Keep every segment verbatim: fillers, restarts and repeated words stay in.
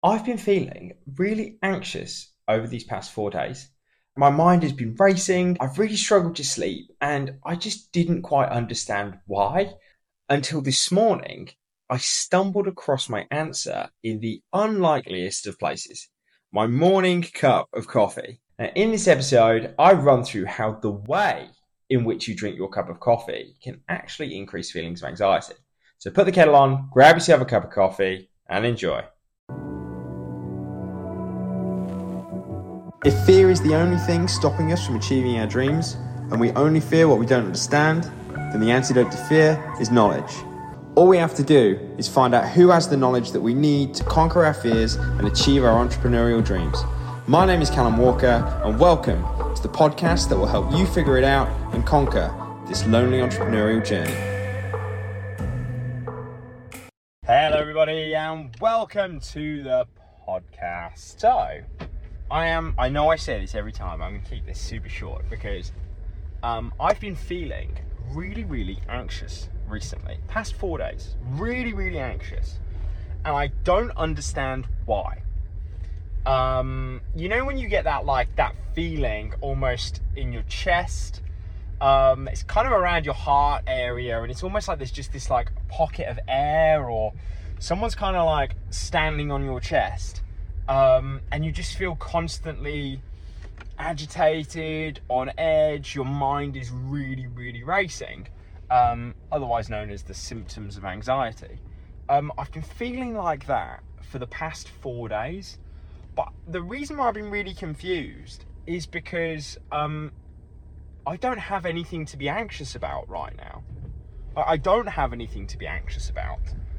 I've been feeling really anxious over these past four days. My mind has been racing. I've really struggled to sleep, and I just didn't quite understand why until this morning. I stumbled across my answer in the unlikeliest of places, my morning cup of coffee. Now, in this episode, I run through how the way in which you drink your cup of coffee can actually increase feelings of anxiety. So put the kettle on, grab yourself a cup of coffee, and enjoy. If fear is the only thing stopping us from achieving our dreams, and we only fear what we don't understand, then the antidote to fear is knowledge. All we have to do is find out who has the knowledge that we need to conquer our fears and achieve our entrepreneurial dreams. My name is Callum Walker, and welcome to the podcast that will help you figure it out and conquer this lonely entrepreneurial journey. Hello everybody, and welcome to the podcast. So, I am, I know I say this every time, I'm going to keep this super short because um, I've been feeling really, really anxious recently. Past four days, really, really anxious. And I don't understand why. Um, you know when you get that, like, that feeling almost in your chest, um, it's kind of around your heart area, and it's almost like there's just this, like, pocket of air, or someone's kind of, like, standing on your chest. Um, and you just feel constantly agitated, on edge, your mind is really, really racing, um, otherwise known as the symptoms of anxiety. Um, I've been feeling like that for the past four days, but the reason why I've been really confused is because um, I don't have anything to be anxious about right now. I don't have anything to be anxious about.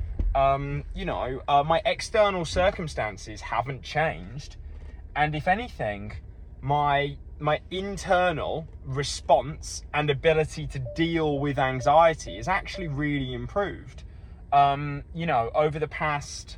Um, you know, uh, my external circumstances haven't changed, and if anything, my my internal response and ability to deal with anxiety is actually really improved. Um, you know, over the past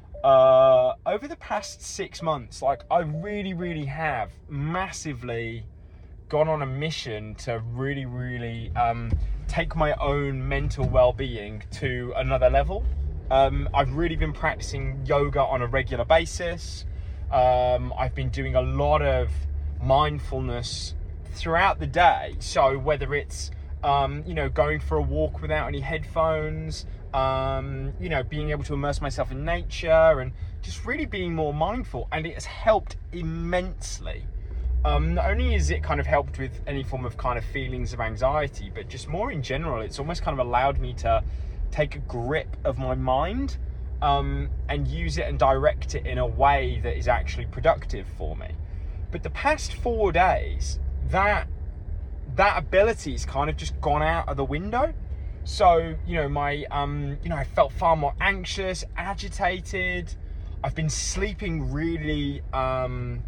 uh, over the past six months, like I really, really have massively gone on a mission to really, really um, take my own mental well-being to another level. Um, I've really been practicing yoga on a regular basis. Um, I've been doing a lot of mindfulness throughout the day. So whether it's, um, you know, going for a walk without any headphones, um, you know, being able to immerse myself in nature and just really being more mindful. And it has helped immensely. Um, not only has it kind of helped with any form of kind of feelings of anxiety, but just more in general, it's almost kind of allowed me to take a grip of my mind um, and use it and direct it in a way that is actually productive for me. But the past four days, that that ability's kind of just gone out of the window. So, you know, my um, you know, I felt far more anxious, agitated. I've been sleeping really um,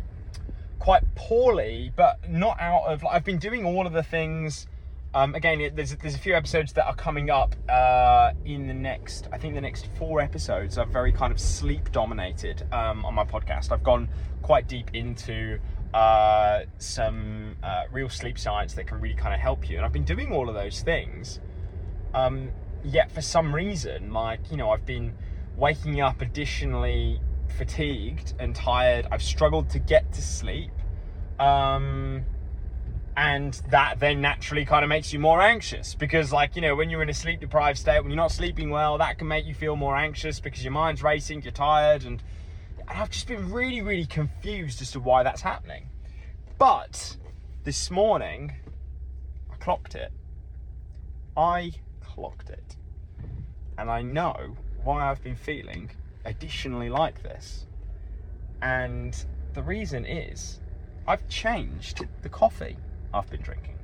quite poorly, but not out of. Like, I've been doing all of the things. Um, again, it, there's there's a few episodes that are coming up uh, in the next, I think the next four episodes are very kind of sleep dominated um, on my podcast. I've gone quite deep into uh, some uh, real sleep science that can really kind of help you. And I've been doing all of those things. Um, yet for some reason, like, you know, I've been waking up additionally fatigued and tired. I've struggled to get to sleep. Um... And that then naturally kind of makes you more anxious because, like, you know, when you're in a sleep deprived state, when you're not sleeping well, that can make you feel more anxious because your mind's racing, you're tired. And, and I've just been really, really confused as to why that's happening. But this morning, I clocked it. I clocked it. And I know why I've been feeling additionally like this. And the reason is I've changed the coffee I've been drinking.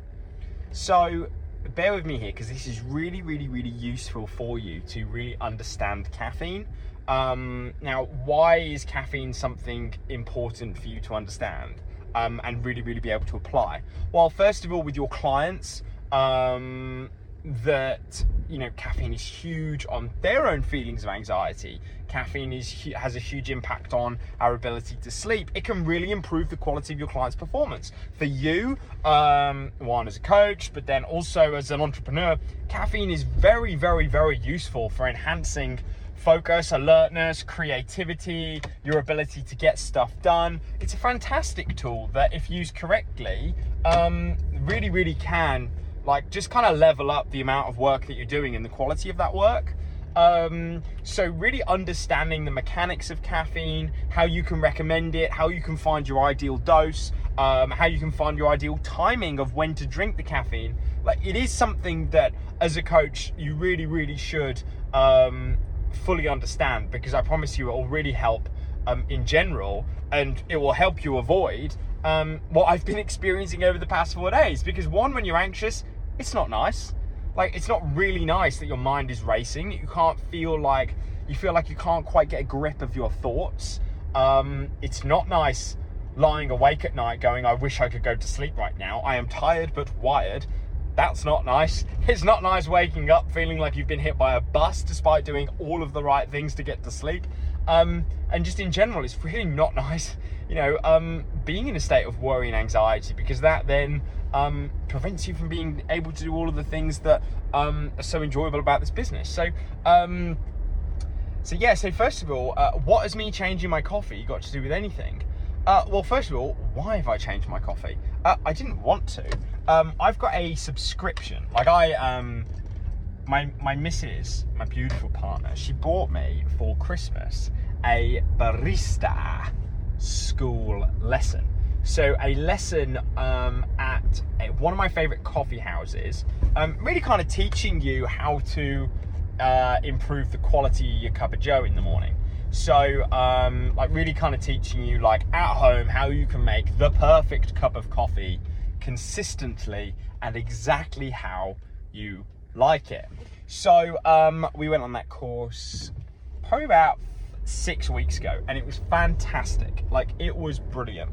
So bear with me here because this is really, really, really useful for you to really understand caffeine. Um, now, why is caffeine something important for you to understand um, and really, really be able to apply? Well, first of all, with your clients, um, that, you know, caffeine is huge on their own feelings of anxiety. Caffeine is has a huge impact on our ability to sleep. It can really improve the quality of your client's performance. For you, um, one as a coach, but then also as an entrepreneur, caffeine is very, very, very useful for enhancing focus, alertness, creativity, your ability to get stuff done. It's a fantastic tool that, if used correctly, um, really, really can like just kind of level up the amount of work that you're doing and the quality of that work. Um, so really understanding the mechanics of caffeine, how you can recommend it, how you can find your ideal dose, um, how you can find your ideal timing of when to drink the caffeine. Like, it is something that as a coach, you really, really should um, fully understand, because I promise you it will really help um, in general, and it will help you avoid um, what I've been experiencing over the past four days. Because one, when you're anxious, it's not nice. Like, it's not really nice that your mind is racing. You can't feel like, you feel like you can't quite get a grip of your thoughts. Um, it's not nice lying awake at night going, I wish I could go to sleep right now. I am tired but wired. That's not nice. It's not nice waking up feeling like you've been hit by a bus despite doing all of the right things to get to sleep. Um, and just in general, it's really not nice, you know, um, being in a state of worry and anxiety, because that then um, prevents you from being able to do all of the things that um, are so enjoyable about this business. So, um, so yeah, so first of all, uh, what has me changing my coffee got to do with anything? Uh, well, first of all, why have I changed my coffee? Uh, I didn't want to. Um, I've got a subscription. Like I, um, my my missus, my beautiful partner, she bought me for Christmas a barista school lesson. So a lesson um, at a, one of my favorite coffee houses, um, really kind of teaching you how to uh, improve the quality of your cup of joe in the morning. So um, like really kind of teaching you, like at home, how you can make the perfect cup of coffee consistently and exactly how you like it. So um, we went on that course probably about six weeks ago, and it was fantastic. Like, it was brilliant.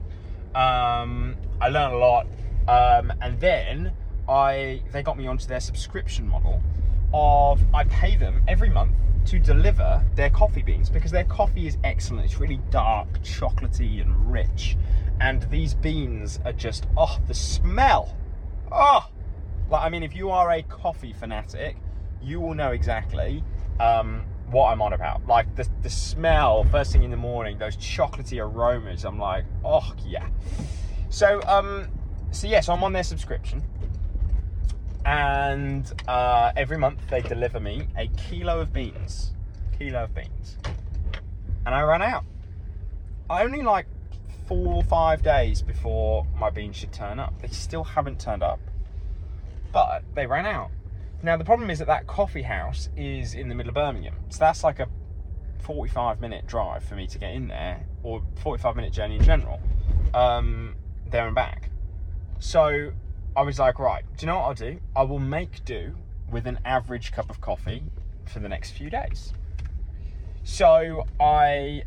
Um, I learned a lot, um, and then I they got me onto their subscription model of I pay them every month to deliver their coffee beans, because their coffee is excellent. It's really dark, chocolatey and rich, and these beans are just, oh, the smell, oh, like, I mean, if you are a coffee fanatic, you will know exactly um, what I'm on about. Like, the, the smell first thing in the morning, those chocolatey aromas, I'm like, oh yeah. So, um, so yeah, so I'm on their subscription, and uh, every month they deliver me a kilo of beans, kilo of beans, and I ran out. I only like four or five days before my beans should turn up. They still haven't turned up, but they ran out. Now, the problem is that that coffee house is in the middle of Birmingham, so that's like a forty-five minute drive for me to get in there, or forty-five minute journey in general, um, there and back. So I was like, right, do you know what I'll do? I will make do with an average cup of coffee for the next few days. So I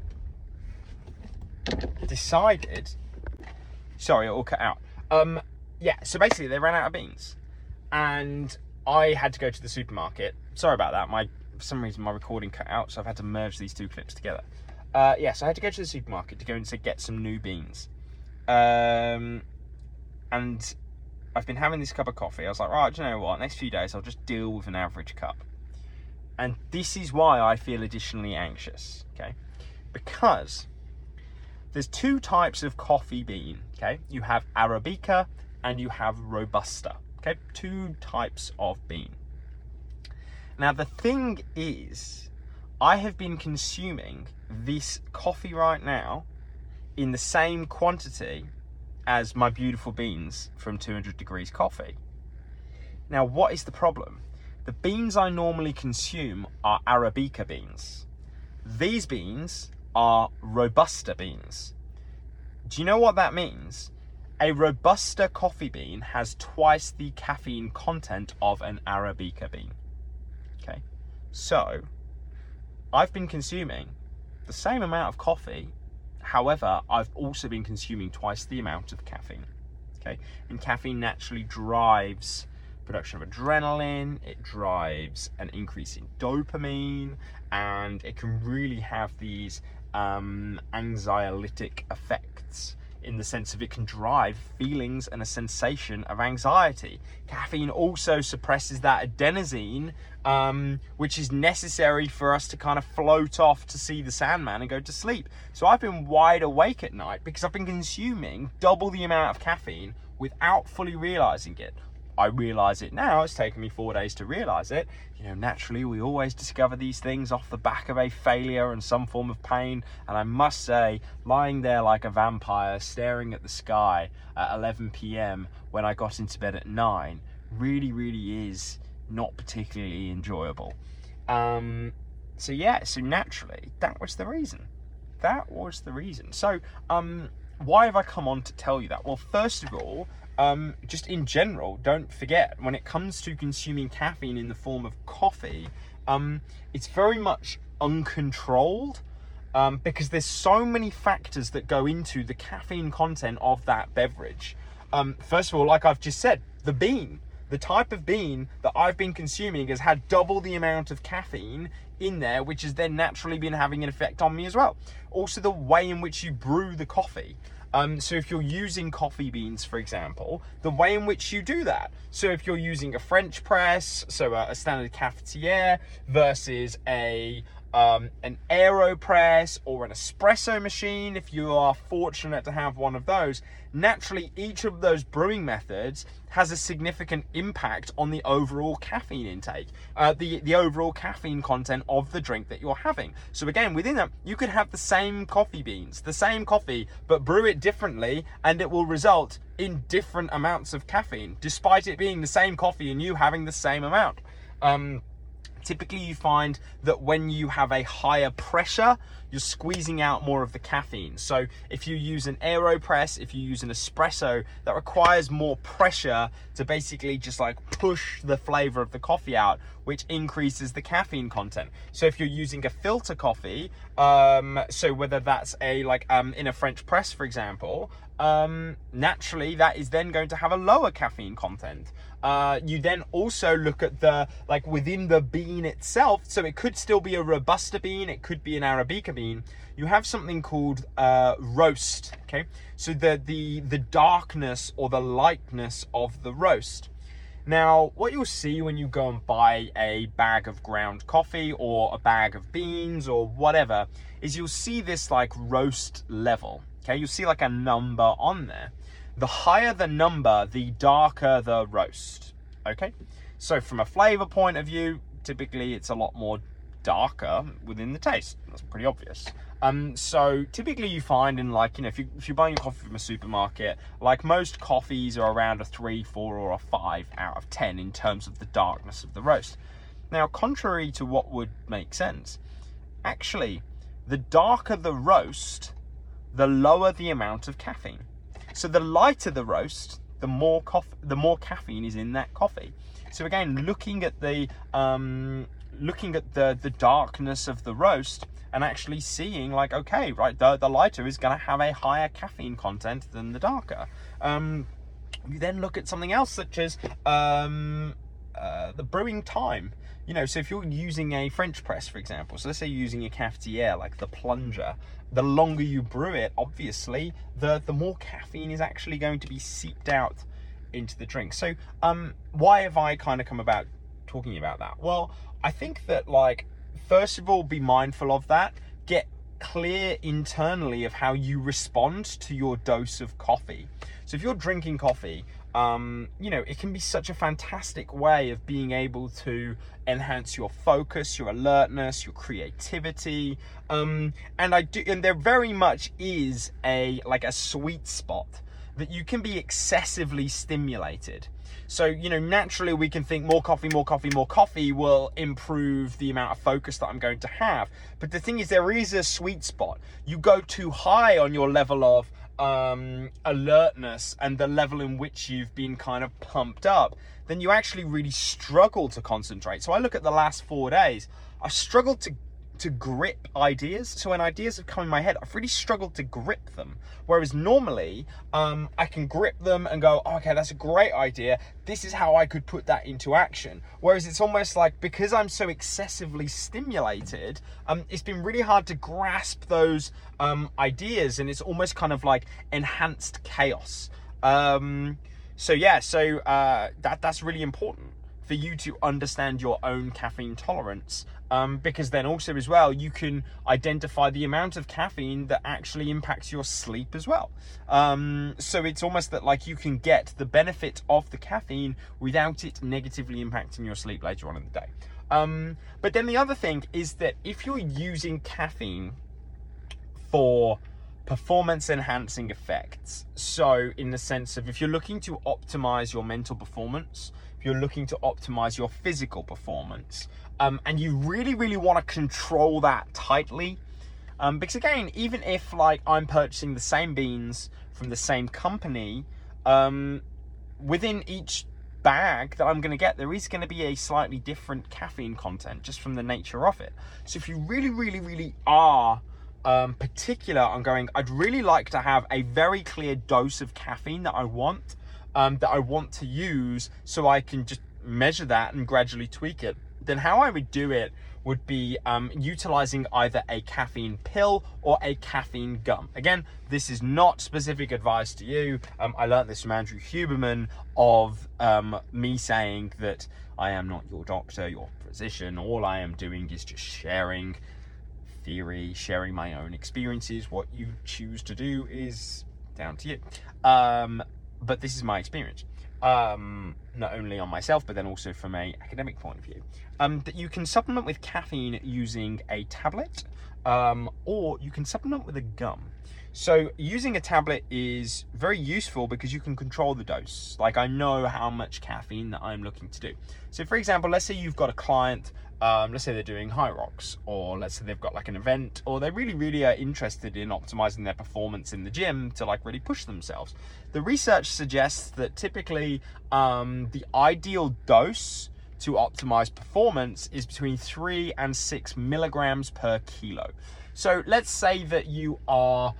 decided, sorry, it all cut out. Um, yeah, so basically they ran out of beans, and I had to go to the supermarket. Sorry about that. My for some reason my recording cut out, so I've had to merge these two clips together. Uh, yeah, so I had to go to the supermarket to go and to get some new beans. Um, and I've been having this cup of coffee. I was like, right, do you know what? Next few days, I'll just deal with an average cup. And this is why I feel additionally anxious, okay? Because there's two types of coffee bean, okay? You have Arabica and you have Robusta. Okay, two types of bean. Now, the thing is, I have been consuming this coffee right now in the same quantity as my beautiful beans from two hundred Degrees Coffee. Now, what is the problem? The beans I normally consume are Arabica beans. These beans are Robusta beans. Do you know what that means? A Robusta coffee bean has twice the caffeine content of an Arabica bean. Okay, so I've been consuming the same amount of coffee, however, I've also been consuming twice the amount of caffeine. Okay, and caffeine naturally drives production of adrenaline, it drives an increase in dopamine, and it can really have these um, anxiolytic effects in the sense of it can drive feelings and a sensation of anxiety. Caffeine also suppresses that adenosine, um, which is necessary for us to kind of float off to see the Sandman and go to sleep. So I've been wide awake at night because I've been consuming double the amount of caffeine without fully realizing it. I realize it now. It's taken me four days to realize it. You know, naturally, we always discover these things off the back of a failure and some form of pain. And I must say, lying there like a vampire, staring at the sky at eleven p.m. when I got into bed at nine, really, really is not particularly enjoyable. Um, so yeah, so naturally, that was the reason. That was the reason. So, um, why have I come on to tell you that? Well, first of all, Um, just in general, don't forget, when it comes to consuming caffeine in the form of coffee, um, it's very much uncontrolled, um, because there's so many factors that go into the caffeine content of that beverage. Um, first of all, like I've just said, the bean, the type of bean that I've been consuming has had double the amount of caffeine in there, which has then naturally been having an effect on me as well. Also, the way in which you brew the coffee. Um, so if you're using coffee beans, for example, the way in which you do that. So if you're using a French press, so a, a standard cafetiere versus a um, an AeroPress or an espresso machine, if you are fortunate to have one of those, naturally each of those brewing methods has a significant impact on the overall caffeine intake, uh, the, the overall caffeine content of the drink that you're having. So again, within that, you could have the same coffee beans, the same coffee, but brew it differently, and it will result in different amounts of caffeine, despite it being the same coffee and you having the same amount. Um, Typically, you find that when you have a higher pressure, you're squeezing out more of the caffeine. So if you use an AeroPress, if you use an espresso, that requires more pressure to basically just like push the flavor of the coffee out, which increases the caffeine content. So if you're using a filter coffee, um, so whether that's a like um, in a French press, for example, um, naturally that is then going to have a lower caffeine content. Uh, you then also look at the, like within the bean itself, so it could still be a Robusta bean, it could be an Arabica bean. You have something called uh, roast, okay? So the, the, the darkness or the lightness of the roast. Now, what you'll see when you go and buy a bag of ground coffee or a bag of beans or whatever, is you'll see this like roast level, okay? You'll see like a number on there. The higher the number, the darker the roast, okay? So from a flavor point of view, typically it's a lot more darker within the taste. That's pretty obvious. Um, so typically you find in like, you know, if, you, if you're buying your coffee from a supermarket, like most coffees are around a three, four, or a five out of ten in terms of the darkness of the roast. Now, contrary to what would make sense, actually, the darker the roast, the lower the amount of caffeine. So the lighter the roast, the more coffee, the more caffeine is in that coffee. So again, looking at the um, looking at the the darkness of the roast and actually seeing like, okay, right, the the lighter is going to have a higher caffeine content than the darker. Um, you then look at something else such as um, uh, the brewing time. You know, so if you're using a French press, for example, so let's say you're using a cafetiere, like the plunger, the longer you brew it, obviously, the, the more caffeine is actually going to be seeped out into the drink. So um, why have I kind of come about talking about that? Well, I think that, like, first of all, be mindful of that. Get clear internally of how you respond to your dose of coffee. So if you're drinking coffee, Um, you know, it can be such a fantastic way of being able to enhance your focus, your alertness, your creativity. Um, and I do, and there very much is a, like a sweet spot that you can be excessively stimulated. So, you know, naturally we can think more coffee, more coffee, more coffee will improve the amount of focus that I'm going to have. But the thing is, there is a sweet spot. You go too high on your level of um, alertness and the level in which you've been kind of pumped up, then you actually really struggle to concentrate. So I look at the last four days, I struggled to to grip ideas. So when ideas have come in my head, I've really struggled to grip them. Whereas normally, um, I can grip them and go, oh, okay, that's a great idea. This is how I could put that into action. Whereas it's almost like, because I'm so excessively stimulated, um, it's been really hard to grasp those um, ideas, and it's almost kind of like enhanced chaos. Um, so yeah, so uh, that that's really important for you to understand your own caffeine tolerance, um, because then also as well, you can identify the amount of caffeine that actually impacts your sleep as well. Um, so it's almost that like you can get the benefit of the caffeine without it negatively impacting your sleep later on in the day. Um, but then the other thing is that if you're using caffeine for performance enhancing effects, so in the sense of if you're looking to optimize your mental performance, if you're looking to optimize your physical performance, um, and you really, really want to control that tightly, um, because again, even if like I'm purchasing the same beans from the same company, um, within each bag that I'm going to get, there is going to be a slightly different caffeine content just from the nature of it. So if you really, really, really are Um, particular on going, I'd really like to have a very clear dose of caffeine that I want, um, that I want to use, so I can just measure that and gradually tweak it. Then how I would do it would be um, utilizing either a caffeine pill or a caffeine gum. Again, this is not specific advice to you. Um, I learned this from Andrew Huberman of um, me saying that I am not your doctor, your physician. All I am doing is just sharing theory, sharing my own experiences. What you choose to do is down to you. Um, but this is my experience, um, not only on myself, but then also from a academic point of view. Um, that you can supplement with caffeine using a tablet, um, or you can supplement with a gum. So using a tablet is very useful because you can control the dose. Like, I know how much caffeine that I'm looking to do. So for example, let's say you've got a client, um, let's say they're doing high rocks, or let's say they've got like an event, or they really, really are interested in optimizing their performance in the gym to like really push themselves. The research suggests that typically um, the ideal dose to optimize performance is between three and six milligrams per kilo. So let's say that you are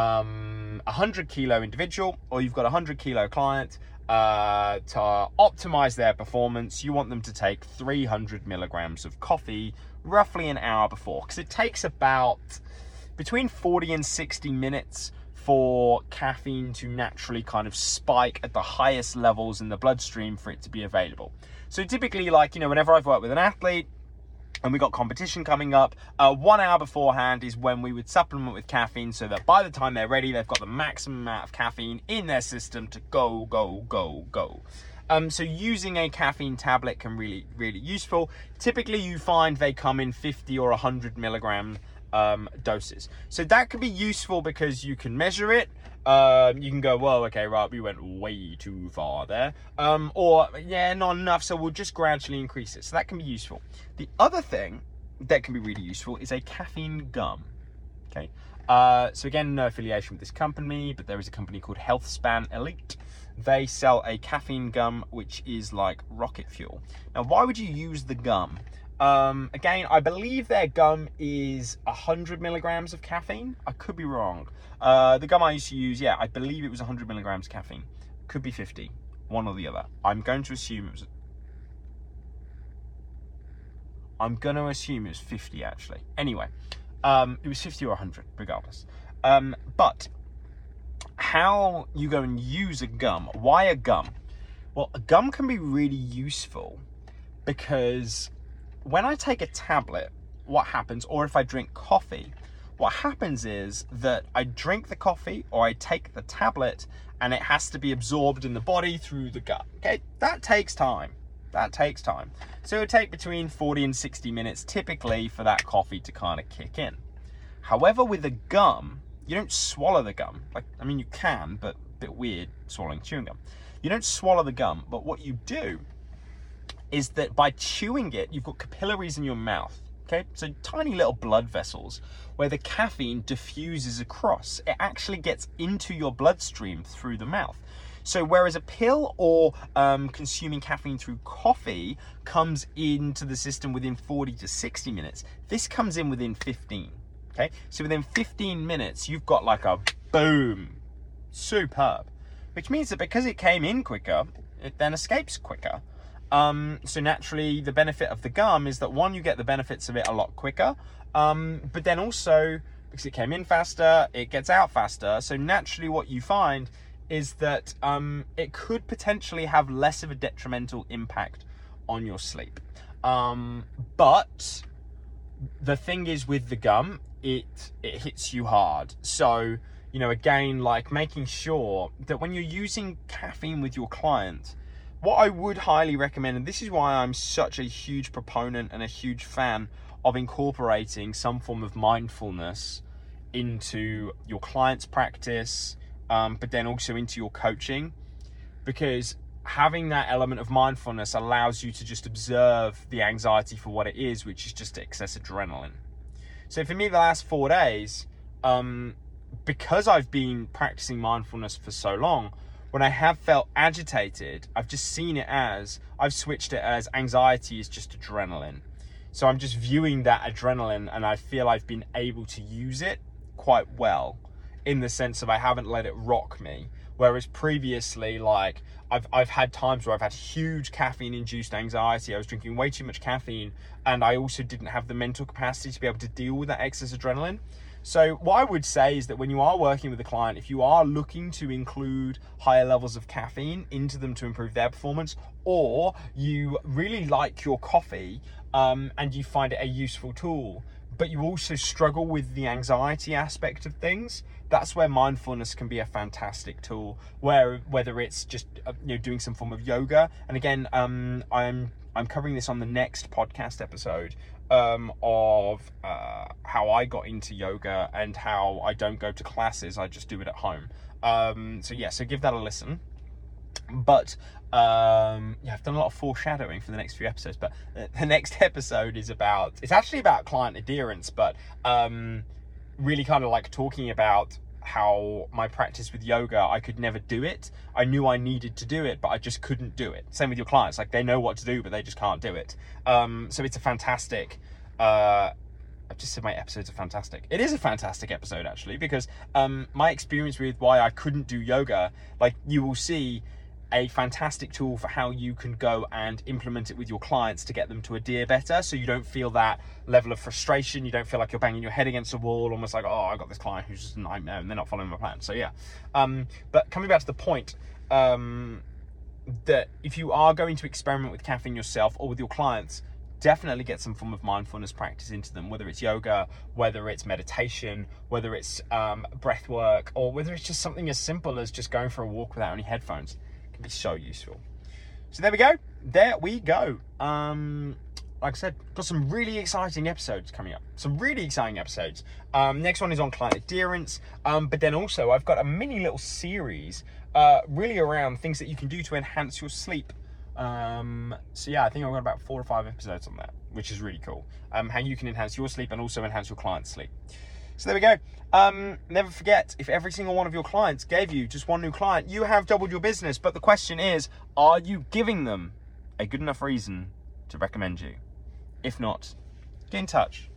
um, a hundred kilo individual, or you've got a hundred kilo client. Uh, to optimize their performance, you want them to take three hundred milligrams of coffee roughly an hour before, because it takes about between forty and sixty minutes for caffeine to naturally kind of spike at the highest levels in the bloodstream for it to be available. So typically, like, you know, whenever I've worked with an athlete and we got competition coming up, uh, one hour beforehand is when we would supplement with caffeine, so that by the time they're ready, they've got the maximum amount of caffeine in their system to go, go, go, go. Um, so using a caffeine tablet can really, really useful. Typically, you find they come in fifty or one hundred milligram um, doses. So that could be useful because you can measure it. Um, you can go, well, okay, right, we went way too far there. Um, or, yeah, not enough, so we'll just gradually increase it. So that can be useful. The other thing that can be really useful is a caffeine gum, okay? Uh, so again, no affiliation with this company, but there is a company called HealthSpan Elite. They sell a caffeine gum, which is like rocket fuel. Now, why would you use the gum? Um, again, I believe their gum is one hundred milligrams of caffeine. I could be wrong. Uh, the gum I used to use, yeah, I believe it was one hundred milligrams of caffeine. Could be fifty, one or the other. I'm going to assume it was... I'm going to assume it was fifty, actually. Anyway, um, it was fifty or one hundred, regardless. Um, but how you go and use a gum? Why a gum? Well, a gum can be really useful because when I take a tablet, what happens, or if I drink coffee, what happens is that I drink the coffee or I take the tablet and it has to be absorbed in the body through the gut. Okay, that takes time. That takes time. So it would take between forty and sixty minutes typically for that coffee to kind of kick in. However, with a gum, you don't swallow the gum. Like, I mean, you can, but a bit weird swallowing chewing gum. You don't swallow the gum, but what you do is that by chewing it, you've got capillaries in your mouth, okay? So tiny little blood vessels where the caffeine diffuses across. It actually gets into your bloodstream through the mouth. So whereas a pill or um, consuming caffeine through coffee comes into the system within forty to sixty minutes, this comes in within fifteen. Okay, so within fifteen minutes, you've got like a boom, superb, which means that because it came in quicker, it then escapes quicker. Um, so naturally, the benefit of the gum is that one, you get the benefits of it a lot quicker, um, but then also because it came in faster, it gets out faster. So naturally, what you find is that um, it could potentially have less of a detrimental impact on your sleep. Um, but the thing is with the gum, it it hits you hard. So, you know, again, like making sure that when you're using caffeine with your client, what I would highly recommend, and this is why I'm such a huge proponent and a huge fan of incorporating some form of mindfulness into your client's practice, um, but then also into your coaching, because having that element of mindfulness allows you to just observe the anxiety for what it is, which is just excess adrenaline. So for me, the last four days, um, because I've been practicing mindfulness for so long, when I have felt agitated, I've just seen it as, I've switched it as anxiety is just adrenaline. So I'm just viewing that adrenaline, and I feel I've been able to use it quite well, in the sense of I haven't let it rock me. Whereas previously, like I've I've had times where I've had huge caffeine-induced anxiety. I was drinking way too much caffeine, and I also didn't have the mental capacity to be able to deal with that excess adrenaline. So what I would say is that when you are working with a client, if you are looking to include higher levels of caffeine into them to improve their performance, or you really like your coffee um, and you find it a useful tool, but you also struggle with the anxiety aspect of things, that's where mindfulness can be a fantastic tool. Where whether it's just uh, you know doing some form of yoga, and again, um, I'm I'm covering this on the next podcast episode um, of uh, how I got into yoga and how I don't go to classes, I just do it at home. Um, so yeah, so give that a listen. But um, yeah, I've done a lot of foreshadowing for the next few episodes, but the next episode is about, it's actually about client adherence, but um, really kind of like talking about how my practice with yoga, I could never do it. I knew I needed to do it, but I just couldn't do it. Same with your clients, like they know what to do, but they just can't do it. Um, so it's a fantastic, uh, I've just said my episodes are fantastic. It is a fantastic episode actually, because um, my experience with why I couldn't do yoga, like you will see a fantastic tool for how you can go and implement it with your clients to get them to adhere better, so you don't feel that level of frustration, you don't feel like you're banging your head against a wall, almost like, oh, I got this client who's just a nightmare and they're not following my plan. So yeah, um, but coming back to the point, um, that if you are going to experiment with caffeine yourself or with your clients, definitely get some form of mindfulness practice into them, whether it's yoga, whether it's meditation, whether it's um, breath work, or whether it's just something as simple as just going for a walk without any headphones. Can be so useful. So there we go. There we go. Um, like I said, got some really exciting episodes coming up. Some really exciting episodes. Um, next one is on client adherence. Um, but then also I've got a mini little series uh, really around things that you can do to enhance your sleep. Um, so yeah, I think I've got about four or five episodes on that, which is really cool. Um, how you can enhance your sleep and also enhance your client's sleep. So there we go. Um, never forget, if every single one of your clients gave you just one new client, you have doubled your business. But the question is, are you giving them a good enough reason to recommend you? If not, get in touch.